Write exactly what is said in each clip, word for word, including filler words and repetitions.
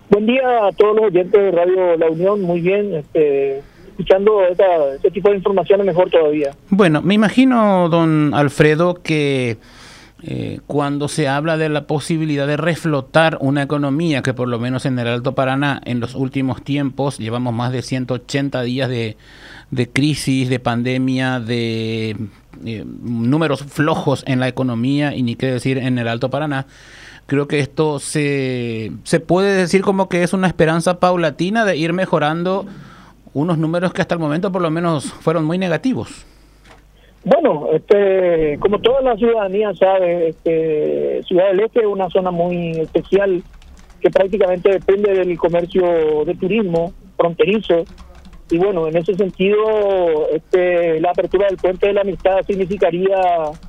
Buen día a todos los oyentes de Radio La Unión, muy bien, este, escuchando esta, este tipo de informaciones mejor todavía. Bueno, me imagino, don Alfredo, que eh, cuando se habla de la posibilidad de reflotar una economía que por lo menos en el Alto Paraná en los últimos tiempos llevamos más de ciento ochenta días de, de crisis, de pandemia, de eh, números flojos en la economía y ni qué decir en el Alto Paraná. Creo que esto se, se puede decir como que es una esperanza paulatina de ir mejorando unos números que hasta el momento por lo menos fueron muy negativos. Bueno, este, como toda la ciudadanía sabe, este, Ciudad del Este es una zona muy especial que prácticamente depende del comercio de turismo fronterizo. Y bueno, en ese sentido, este, la apertura del Puente de la Amistad significaría,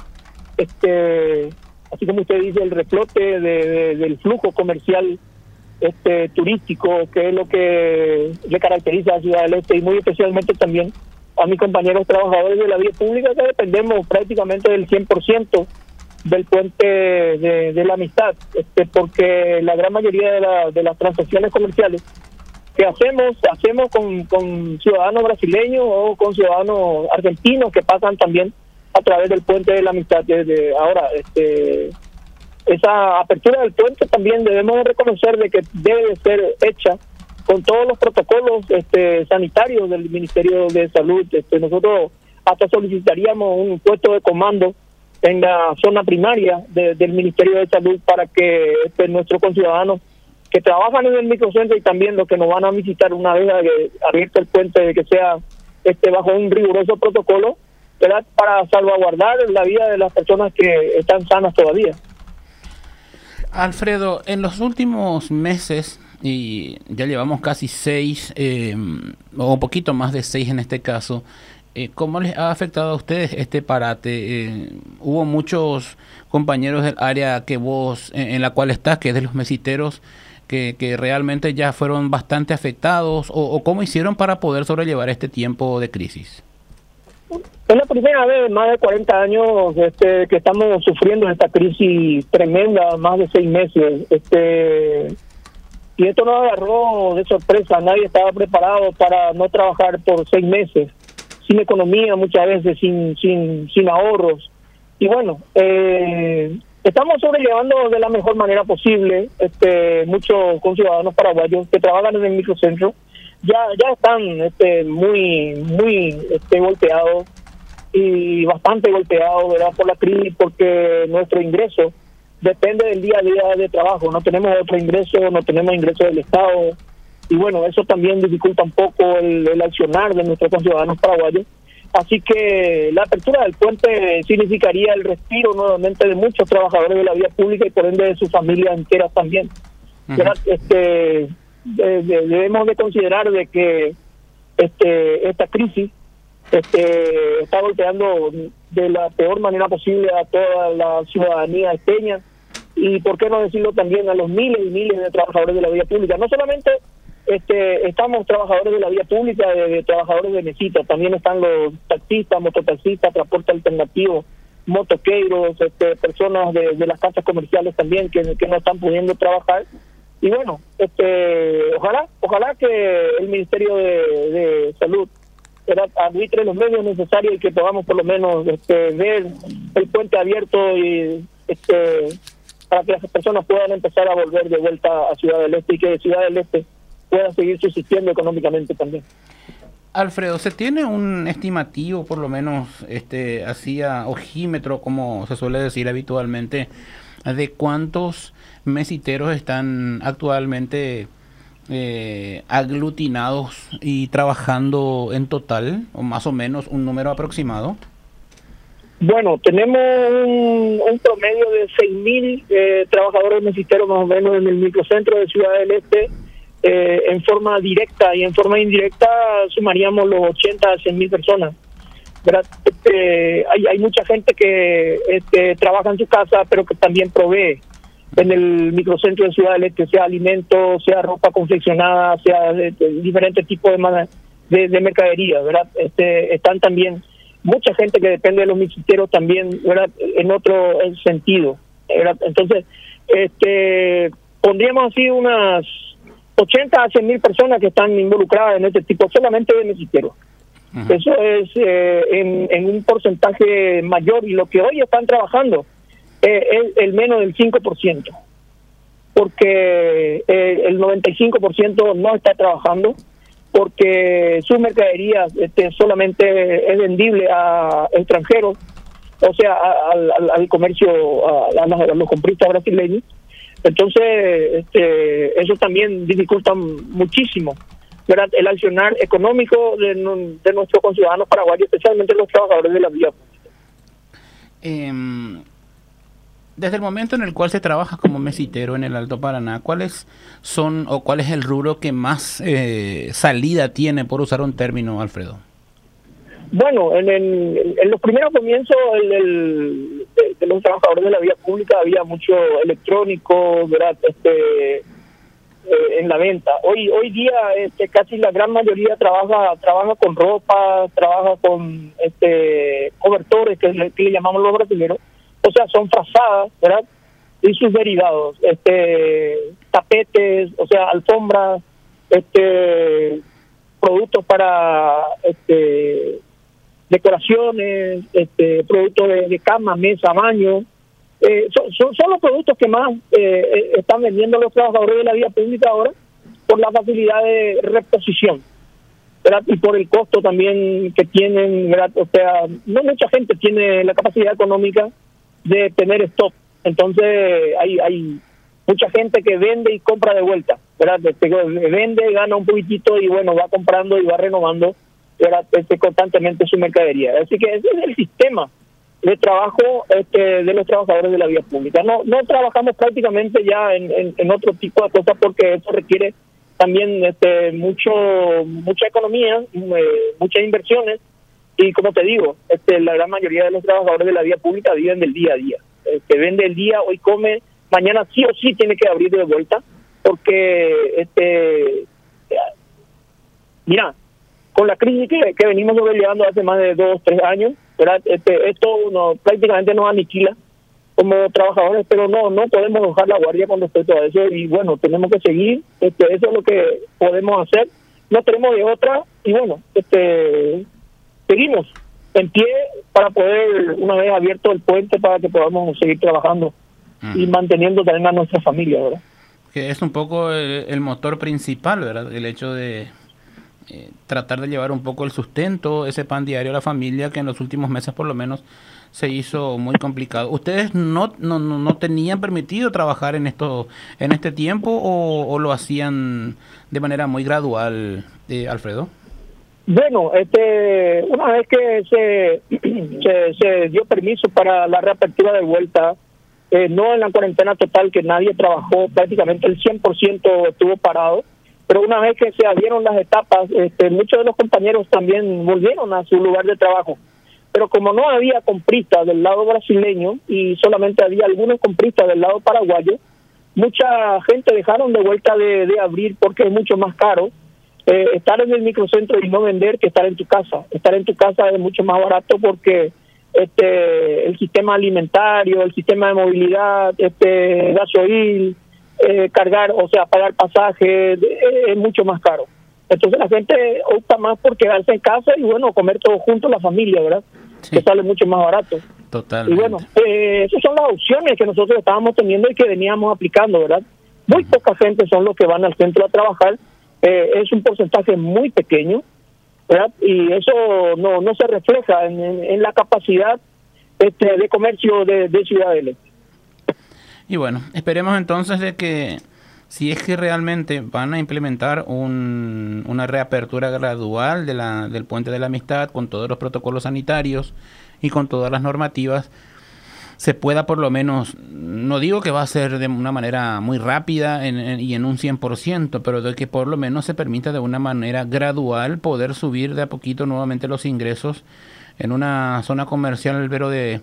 este, así como usted dice, el reflote de, de, del flujo comercial este turístico, que es lo que le caracteriza a Ciudad del Este, y muy especialmente también a mis compañeros trabajadores de la vía pública, que dependemos prácticamente del cien por ciento del Puente de, de la Amistad, este, porque la gran mayoría de, la, de las transacciones comerciales que hacemos, hacemos con, con ciudadanos brasileños o con ciudadanos argentinos que pasan también a través del Puente de la Amistad. Desde ahora, este, esa apertura del puente también debemos de reconocer de que debe de ser hecha con todos los protocolos este, sanitarios del Ministerio de Salud. Este, nosotros hasta solicitaríamos un puesto de comando en la zona primaria de, del Ministerio de Salud para que este, nuestros conciudadanos que trabajan en el microcentro y también los que nos van a visitar una vez abierto el puente, de que sea este, bajo un riguroso protocolo, ¿verdad?, para salvaguardar la vida de las personas que están sanas todavía. Alfredo, en los últimos meses, y ya llevamos casi seis, eh, o un poquito más de seis en este caso, eh, ¿cómo les ha afectado a ustedes este parate? Eh, hubo muchos compañeros del área que vos, en, en la cual estás, que es de los mesiteros, que, que realmente ya fueron bastante afectados, o, o ¿cómo hicieron para poder sobrellevar este tiempo de crisis? Es la primera vez en más de cuarenta años este, que estamos sufriendo esta crisis tremenda, más de seis meses. Este, y esto nos agarró de sorpresa. Nadie estaba preparado para no trabajar por seis meses, sin economía muchas veces, sin sin sin ahorros. Y bueno, eh, estamos sobrellevando de la mejor manera posible. Este, muchos conciudadanos paraguayos que trabajan en el microcentro ya ya están este, muy muy este, golpeados y bastante golpeados, ¿verdad?, por la crisis, porque nuestro ingreso depende del día a día de trabajo. No tenemos otro ingreso, no tenemos ingreso del Estado, y bueno, eso también dificulta un poco el, el accionar de nuestros conciudadanos paraguayos. Así que la apertura del puente significaría el respiro nuevamente de muchos trabajadores de la vía pública y por ende de sus familias enteras también. Uh-huh. Este, de, de, debemos de considerar de que este esta crisis este está golpeando de la peor manera posible a toda la ciudadanía esteña, y por qué no decirlo también a los miles y miles de trabajadores de la vía pública. No solamente este estamos trabajadores de la vía pública, de, de trabajadores de mesita, también están los taxistas, mototaxistas, transporte alternativo, motoqueiros, este, personas de, de las casas comerciales también que, que no están pudiendo trabajar. Y bueno, este ojalá ojalá que el Ministerio de, de Salud arbitre los medios necesarios y que podamos por lo menos este, ver el puente abierto y este para que las personas puedan empezar a volver de vuelta a Ciudad del Este y que Ciudad del Este pueda seguir subsistiendo económicamente también. Alfredo, ¿se tiene un estimativo, por lo menos este así a ojímetro, como se suele decir habitualmente, de cuántos mesiteros están actualmente eh, aglutinados y trabajando en total, o más o menos un número aproximado? Bueno, tenemos un, un promedio de seis mil eh, trabajadores mesiteros más o menos en el microcentro de Ciudad del Este. Eh, en forma directa y en forma indirecta sumaríamos los ochenta a cien mil personas, ¿verdad? Este, hay, hay mucha gente que este, trabaja en su casa, pero que también provee en el microcentro de Ciudad del Este, sea alimento, sea ropa confeccionada, sea de, de diferentes tipos de, de, de mercadería, ¿verdad? Este, están también mucha gente que depende de los mesiteros también, ¿verdad?, en otro sentido, ¿verdad? Entonces, este, pondríamos así unas ochenta a cien mil personas que están involucradas en este tipo, solamente de mesiteros. Uh-huh. Eso es eh, en, en un porcentaje mayor, y lo que hoy están trabajando eh, es el menos del cinco por ciento, porque eh, el noventa y cinco por ciento no está trabajando, porque su mercadería este, solamente es vendible a extranjeros, o sea, al, al, al comercio, a, a, a los compristas brasileños. Entonces, este, eso también dificulta muchísimo, ¿verdad?, el accionar económico de, de nuestros conciudadanos paraguayos, especialmente los trabajadores de la vía pública. Eh, desde el momento en el cual se trabaja como mesitero en el Alto Paraná, ¿cuáles son o cuál es el rubro que más eh, salida tiene, por usar un término, Alfredo? Bueno, en, el, en los primeros comienzos el, el, de, de los trabajadores de la vía pública había mucho electrónico, ¿verdad?, este, eh, en la venta. Hoy hoy día este, casi la gran mayoría trabaja trabaja con ropa, trabaja con este cobertores, que, le, que le llamamos los brasileños, o sea, son frazadas, ¿verdad?, y sus derivados, este tapetes, o sea, alfombras, este productos para este decoraciones, este productos de, de cama, mesa, baño. Eh, son, son, son los productos que más eh, están vendiendo los trabajadores de la vía pública ahora, por la facilidad de reposición, ¿verdad?, y por el costo también que tienen, ¿verdad? O sea, no mucha gente tiene la capacidad económica de tener stock, entonces hay hay mucha gente que vende y compra de vuelta, ¿verdad? Este, vende, gana un poquitito y bueno, va comprando y va renovando, ¿verdad?, este, constantemente su mercadería. Así que ese es el sistema de trabajo este, de los trabajadores de la vía pública. No no trabajamos prácticamente ya en, en, en otro tipo de cosas, porque eso requiere también este mucho mucha economía, eh, muchas inversiones, y como te digo, este la gran mayoría de los trabajadores de la vía pública viven del día a día. Este, vende el día, hoy come, mañana sí o sí tiene que abrir de vuelta, porque este mira, con la crisis que, que venimos sobrellevando hace más de dos, tres años, ¿verdad?, este, esto uno, prácticamente nos aniquila como trabajadores, pero no no podemos bajar la guardia con respecto a eso, y bueno, tenemos que seguir, este, eso es lo que podemos hacer, no tenemos de otra, y bueno, este seguimos en pie para poder, una vez abierto el puente, para que podamos seguir trabajando uh-huh. y manteniendo también a nuestra familia, ¿verdad? Que es un poco el, el motor principal, ¿verdad?, el hecho de Eh, tratar de llevar un poco el sustento, ese pan diario a la familia, que en los últimos meses por lo menos se hizo muy complicado. ¿Ustedes no no, no tenían permitido trabajar en esto en este tiempo o, o lo hacían de manera muy gradual, eh, Alfredo? Bueno, este una vez que se, se, se dio permiso para la reapertura de vuelta, eh, no en la cuarentena total, que nadie trabajó, prácticamente el cien por ciento estuvo parado, pero una vez que se abrieron las etapas, este, muchos de los compañeros también volvieron a su lugar de trabajo. Pero como no había compristas del lado brasileño y solamente había algunos compristas del lado paraguayo, mucha gente dejaron de vuelta de, de abrir, porque es mucho más caro eh, estar en el microcentro y no vender que estar en tu casa. Estar en tu casa es mucho más barato, porque este el sistema alimentario, el sistema de movilidad, este gasoil, Eh, cargar, o sea, pagar pasajes, eh, es mucho más caro. Entonces la gente opta más por quedarse en casa y bueno, comer todos juntos, la familia, ¿verdad? Sí. Que sale mucho más barato. Totalmente. Y bueno, eh, esas son las opciones que nosotros estábamos teniendo y que veníamos aplicando, ¿verdad? Muy uh-huh. poca gente son los que van al centro a trabajar, eh, es un porcentaje muy pequeño, ¿verdad? Y eso no no se refleja en, en, en la capacidad este, de comercio de, de Ciudad del Este. Y bueno, esperemos entonces de que, si es que realmente van a implementar un, una reapertura gradual de la, del Puente de la Amistad, con todos los protocolos sanitarios y con todas las normativas, se pueda por lo menos, no digo que va a ser de una manera muy rápida en, en, y en un cien por ciento, pero de que por lo menos se permita de una manera gradual poder subir de a poquito nuevamente los ingresos en una zona comercial, pero de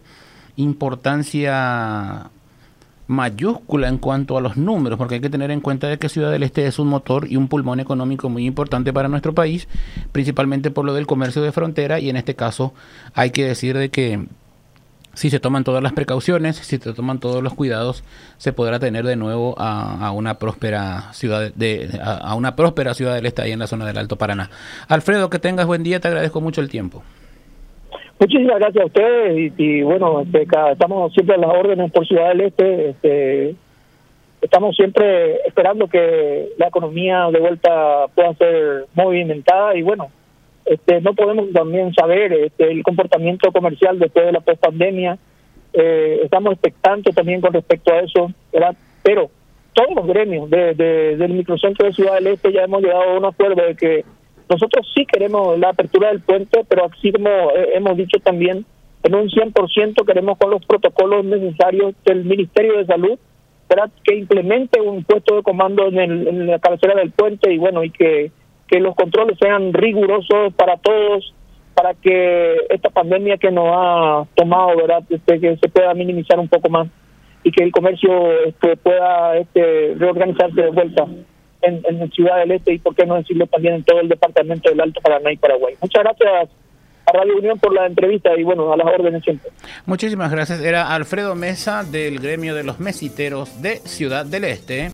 importancia mayúscula en cuanto a los números, porque hay que tener en cuenta de que Ciudad del Este es un motor y un pulmón económico muy importante para nuestro país, principalmente por lo del comercio de frontera, y en este caso hay que decir de que si se toman todas las precauciones, si se toman todos los cuidados, se podrá tener de nuevo a, a una próspera ciudad de a, a una próspera ciudad del este ahí en la zona del Alto Paraná. Alfredo, que tengas buen día, te agradezco mucho el tiempo. Muchísimas gracias a ustedes y, y bueno, este, cada, estamos siempre a las órdenes por Ciudad del Este. Este, estamos siempre esperando que la economía de vuelta pueda ser movimentada y bueno, este, no podemos también saber este, el comportamiento comercial después de la post-pandemia. Eh, estamos expectantes también con respecto a eso, ¿verdad? Pero todos los gremios de, de, del microcentro de Ciudad del Este ya hemos llegado a un acuerdo de que nosotros sí queremos la apertura del puente, pero así como eh, hemos dicho también, en un cien por ciento queremos con los protocolos necesarios del Ministerio de Salud, ¿verdad? Que implemente un puesto de comando en, el, en la cabecera del puente y bueno, y que, que los controles sean rigurosos para todos, para que esta pandemia que nos ha tomado, ¿verdad? Este, que se pueda minimizar un poco más y que el comercio este, pueda este, reorganizarse de vuelta en, en Ciudad del Este y por qué no decirlo también en todo el departamento del Alto Paraná y Paraguay. Muchas gracias a Radio Unión por la entrevista y bueno, a las órdenes siempre. Muchísimas gracias. Era Alfredo Mesa del gremio de los mesiteros de Ciudad del Este.